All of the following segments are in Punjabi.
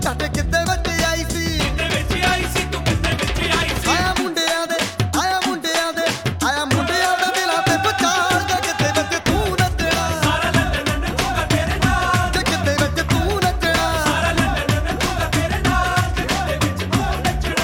ਸਾਡੇ ਕਿੱਤੇ ਵਿੱਚ ਆਈ ਸੀ, ਤੂੰ ਕਿੱਤੇ ਵਿੱਚ ਆਈ ਸੀ। ਆਇਆ ਮੁੰਡਿਆਂ ਦੇ ਦਿਲਾਂ ਤੇ ਪਚਾਰ ਦੇ ਕਿੱਤੇ ਵਿੱਚ ਤੂੰ ਨੱਚਣਾ, ਸਾਰਾ ਲੰਡਨ ਨੱਚੂਗਾ ਤੇਰੇ ਨਾਲ, ਤੇ ਕਿੱਤੇ ਵਿੱਚ ਤੂੰ ਨੱਚਣਾ। ਸਾਰਾ ਲੰਡਨ ਨੱਚੂਗਾ ਤੇਰੇ ਨਾਲ, ਕਿੱਤੇ ਵਿੱਚ ਤੂੰ ਨੱਚਣਾ।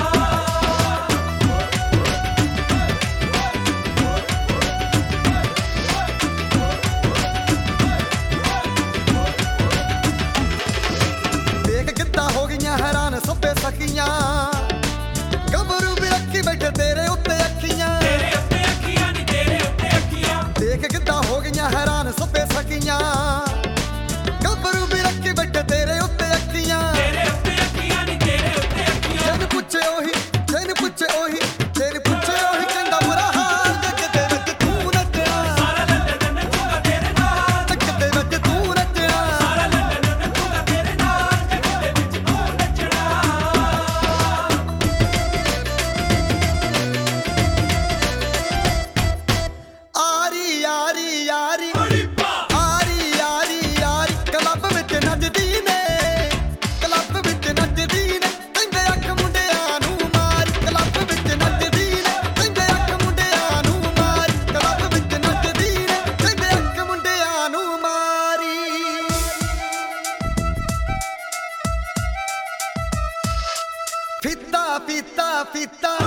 ਦੇਖ ਕਿੱਦਾਂ ਹੋ ਗਈਆਂ ਹੈਰਾਨ ਸੱਭੇ ਸਖੀਆਂ, ਗੱਭਰੂ ਵੀ ਰੱਖੀ ਬੈਠੇ ਤੇਰੇ ਉੱਤੇ ਅੱਖੀਆਂ। ਤੇਰੇ ਉੱਤੇ ਅੱਖੀਆਂ ਨੀ, ਤੇਰੇ ਉੱਤੇ ਅੱਖੀਆਂ। ਦੇਖ ਕਿੱਦਾਂ ਹੋ ਗਈਆਂ ਹੈਰਾਨ ਸੱਭੇ ਸਖੀਆਂ, ਗੱਭਰੂ ਵੀ ਰੱਖੀ ਬੈਠੇ ਤੇਰੇ ਉੱਤੇ ਅੱਖੀਆਂ। ਤੇਰੇ ਉੱਤੇ ਅੱਖੀਆਂ ਨੀ, ਤੇਰੇ ਉੱਤੇ ਅੱਖੀਆਂ। ਜਿਹਨੂੰ ਪੁੱਛੇ ਉਹੀ ਕਹਿੰਦਾ ਬੁਰਾ ਹਾਲ ਦੇ ਕਿਤੇ ਵਿੱਚ ਤੂੰ ਨੱਚਣਾ, ਸਾਰਾ ਲੰਡਨ ਨੱਚੂਗਾ ਤੇਰੇ ਨਾਲ, ਤੇ ਕਿਤੇ ਵਿੱਚ ਤੂੰ ਨੱਚਣਾ। ਸਾਰਾ ਲੰਡਨ ਨੱਚੂਗਾ ਤੇਰੇ ਨਾਲ, ਕਿੱਤੇ ਵਿੱਚ ਤੂੰ ਨੱਚਣਾ। ਆਰੀ ਯਾਰੀ ਯਾਰੀ ਬੜੀਪਾ ਆਰੀ ਯਾਰੀ ਯਾਰੀ ਕਲੱਬ ਵਿੱਚ ਨੱਚਦੀ ਨੇ, ਕਲੱਬ ਵਿੱਚ ਨੱਚਦੀ ਨੇ, ਕਹਿੰਦੇ ਅੱਖ ਮੁੰਡਿਆਂ ਨੂੰ ਮਾਰ। ਕਲੱਬ ਵਿੱਚ ਨੱਚਦੀ ਨੇ, ਕਹਿੰਦੇ ਅੱਖ ਮੁੰਡਿਆਂ ਨੂੰ ਮਾਰ। ਕਲੱਬ ਵਿੱਚ ਨੱਚਦੀ ਨੇ, ਕਹਿੰਦੇ ਅੱਖ ਮੁੰਡਿਆਂ ਨੂੰ ਮਾਰੀ। ਫੀਤਾ ਫੀਤਾ ਫੀਤਾ